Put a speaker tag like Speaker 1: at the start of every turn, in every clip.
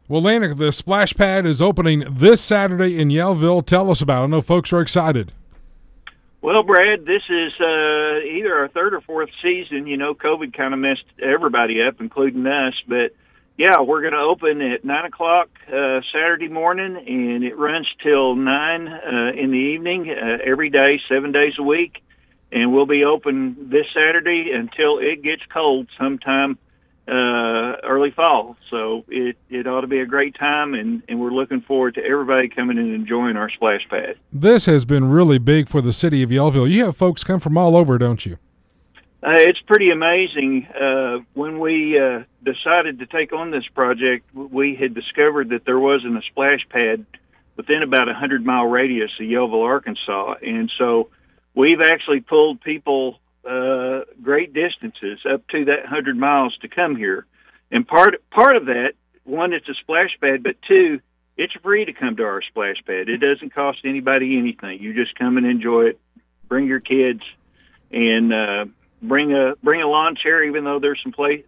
Speaker 1: Well, Lana, the splash pad is opening this Saturday in Yellville. Tell us about it. I know folks are excited.
Speaker 2: Well, Brad, this is either our third or fourth season. You know, COVID kind of messed everybody up, including us. But, yeah, we're going to open at 9 o'clock Saturday morning, and it runs till 9 in the evening every day, 7 days a week. And we'll be open this Saturday until it gets cold sometime early fall. So it ought to be a great time, and we're looking forward to everybody coming and enjoying our splash pad.
Speaker 1: This has been really big for the city of Yellville. You have folks come from all over, don't you?
Speaker 2: It's pretty amazing. When we decided to take on this project, we had discovered that there wasn't a splash pad within about a 100-mile radius of Yellville, Arkansas. And so we've actually pulled people great distances up to that 100 miles to come here. And part of that, one, it's a splash pad, but two, it's free to come to our splash pad. It doesn't cost anybody anything. You just come and enjoy it, bring your kids, and bring a lawn chair, even though there's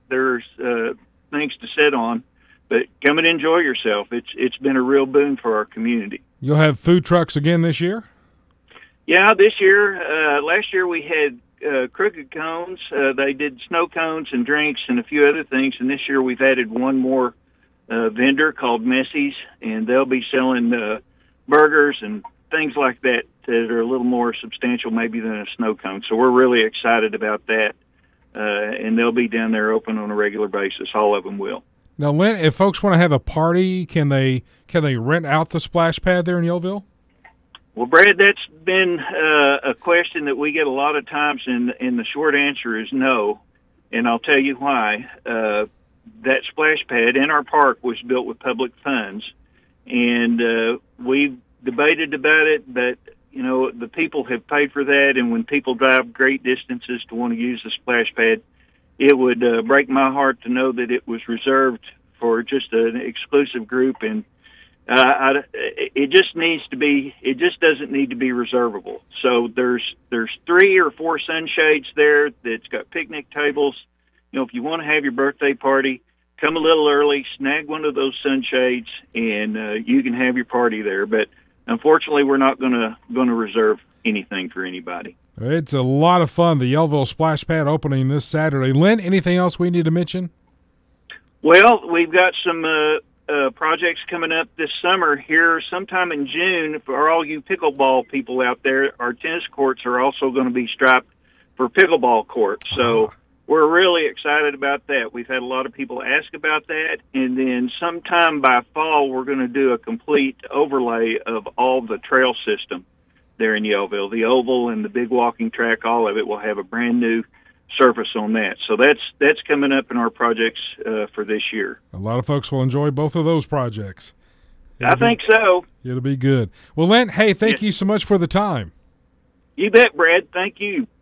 Speaker 2: things to sit on. But come and enjoy yourself. It's been a real boon for our community.
Speaker 1: You'll have food trucks again this year?
Speaker 2: Yeah, this year. Last year we had crooked cones. They did snow cones and drinks and a few other things. And this year we've added one more vendor called Messie's, and they'll be selling burgers and things like that are a little more substantial maybe than a snow cone. So we're really excited about that. And they'll be down there open on a regular basis. All of them will.
Speaker 1: Now, Lynn, if folks want to have a party, can they rent out the splash pad there in Yellville?
Speaker 2: Well, Brad, that's been a question that we get a lot of times, and the short answer is no, and I'll tell you why. That splash pad in our park was built with public funds, and we've debated about it, but, you know, the people have paid for that, and when people drive great distances to want to use the splash pad, it would break my heart to know that it was reserved for just an exclusive group, and it just doesn't need to be reservable. So there's 3 or 4 sunshades there that's got picnic tables. You know, if you want to have your birthday party, come a little early, snag one of those sunshades, and you can have your party there. But unfortunately, we're not going to reserve anything for anybody.
Speaker 1: It's a lot of fun. The Yellville Splash Pad opening this Saturday. Lynn, anything else we need to mention?
Speaker 2: Well, we've got some projects coming up this summer here sometime in June. For all you pickleball people out there, our tennis courts are also going to be striped for pickleball courts. So we're really excited about that. We've had a lot of people ask about that. And then sometime by fall, we're going to do a complete overlay of all the trail system there in Yellville. The oval and the big walking track, all of it will have a brand new surface on that. So that's coming up in our projects for this year.
Speaker 1: A lot of folks will enjoy both of those projects.
Speaker 2: I think so.
Speaker 1: It'll be good. Well, Lynn, hey, thank you so much for the time.
Speaker 2: You bet, Brad. Thank you.